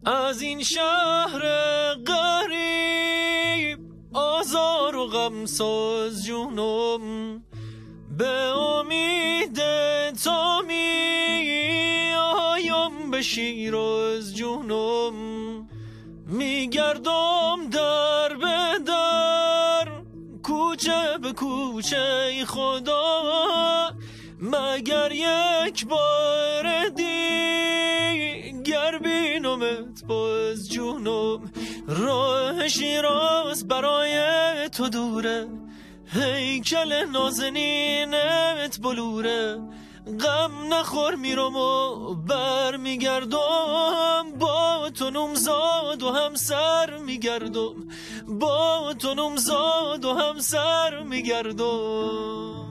از این شهر غریب آزار و غم ساز جونم، به امید تو می آیم به شیراز جونم. میگردم در به در، کوچه به کوچه خدا، مگر یک بار دیگر بینمت باز جونم. راه شیراز برای تو دوره، هیکل نازنینت بلوره. غم نخور میرم و بر میگردم، با تو نمزاد و همسر میگردم، با تو نمزاد و همسر میگردم.